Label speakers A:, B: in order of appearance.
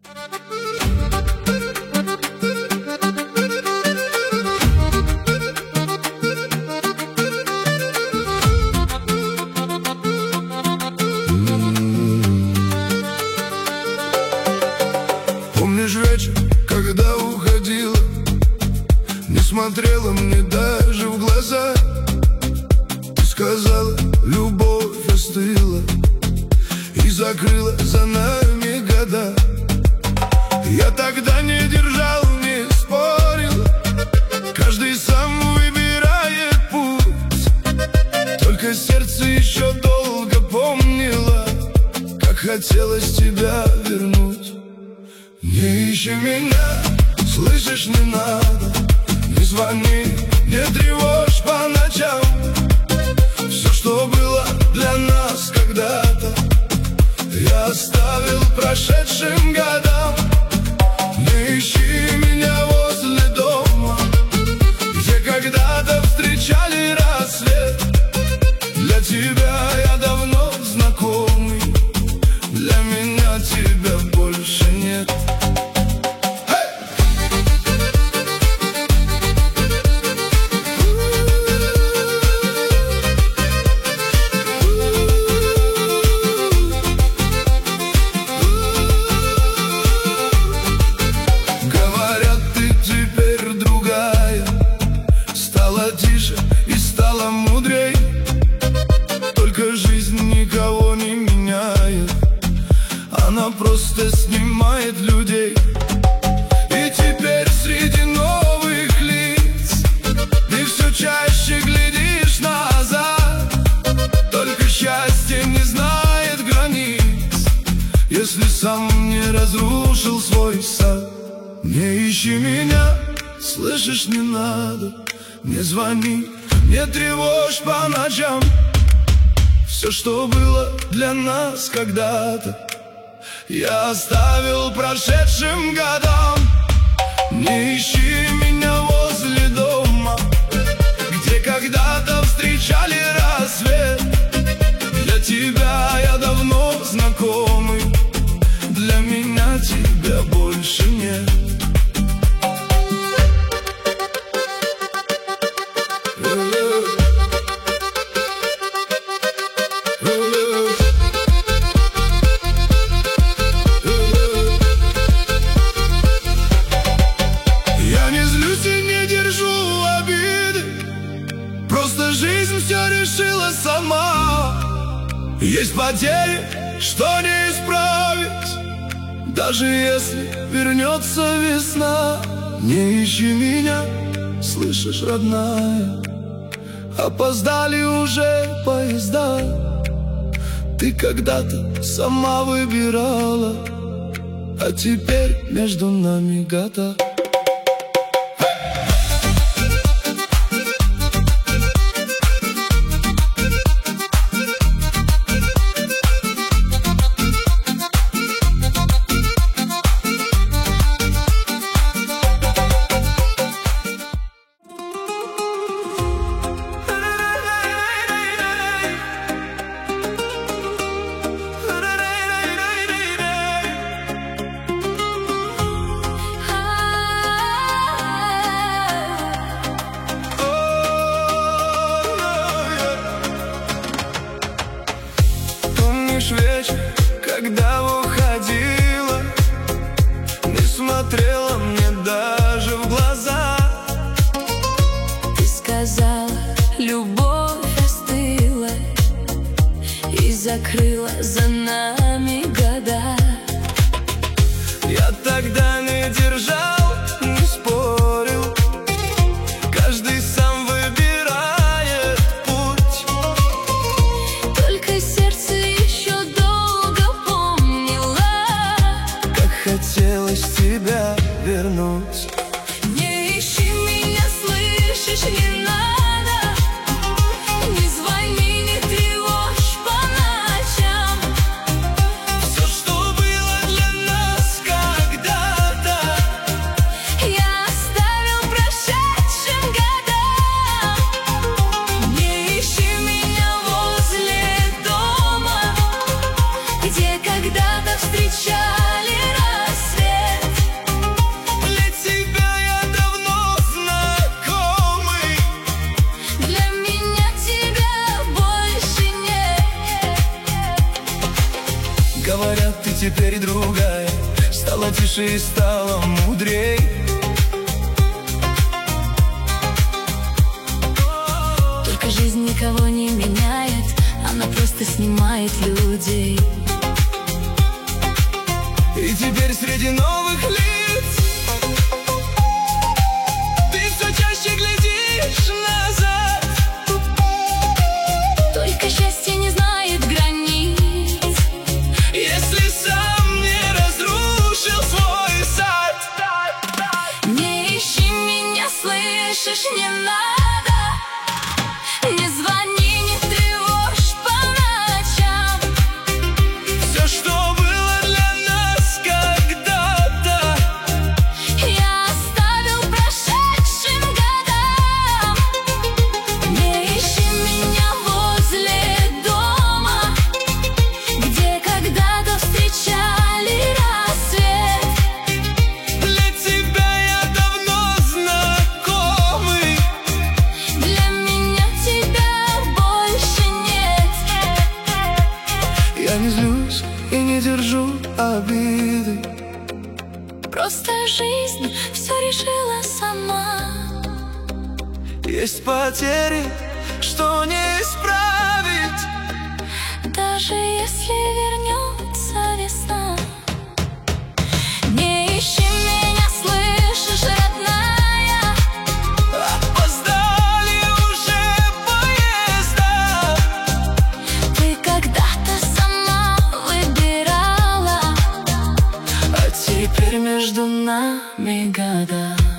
A: Помнишь вечер, когда уходила, не смотрела мне даже в глаза. Ты сказала, любовь остыла и закрыла за нами года. Я тогда не держал, не спорил, каждый сам выбирает путь. Только сердце еще долго помнило, как хотелось тебя вернуть. Не ищи меня, слышишь, не надо, не звони, не тревожь по ночам. Все, что было для нас когда-то, я оставил прошедшим годам. Не ищи меня возле дома, где когда-то встречали рассвет. Для тебя я давно знакомый, для меня тебя больше нет. Тише и стала мудрей, только жизнь никого не меняет, она просто снимает людей. И теперь среди новых лиц ты все чаще глядишь назад. Только счастье не знает границ, если сам не разрушил свой сад. Не ищи меня, слышишь, не надо, не звони, не тревожь по ночам. Все, что было для нас когда-то, я оставил прошедшим годам. Не ищи меня возле дома, где когда-то встречали рассвет. Для тебя я давно знакомый, для меня тебя больше нет. Жизнь все решила сама. Есть потери, что не исправить, даже если вернется весна. Не ищи меня, слышишь, родная, опоздали уже поезда. Ты когда-то сама выбирала, а теперь между нами года. Вечер, когда уходила, не смотрела мне даже в глаза.
B: Ты сказала, любовь остыла и закрыла за нами года.
A: Я тогда не держал, не спорил, каждый сам выбирает путь.
B: Только сердце еще долго помнило,
A: как хотелось тебя вернуть.
B: Не ищи меня, слышишь, не надо, не звони, не тревожь по ночам.
A: Все, что было для нас когда-то,
B: я оставил прошедшим годам. Не ищи меня возле дома, где когда-то встречали рассвет.
A: теперь другая, стала тише и стала мудрей.
B: Только жизнь никого не меняет, она просто снимает людей.
A: И теперь среди новых лиц ты все чаще глядишь назад.
B: Только счастье не знает границ,
A: если сам не разрушил свой сад.
B: не ищи меня, слышишь, не надо. Не звони, не тревожь по ночам.
A: Все, что было для нас когда-то,
B: Я оставил прошедшим годам. Не ищи меня возле дома, где когда-то встречали рассвет.
A: для тебя я давно знакомый.
B: Для меня тебя больше нет.
A: Я не злюсь и не держу обиды.
B: Просто жизнь все решила сама.
A: Есть потери, что не исправить.
B: Даже если вернется весна. Не ищи меня, слышишь, родная.
A: Опоздали уже поезда.
B: Ты когда-то сама выбирала,
A: А теперь
B: теперь между нами года.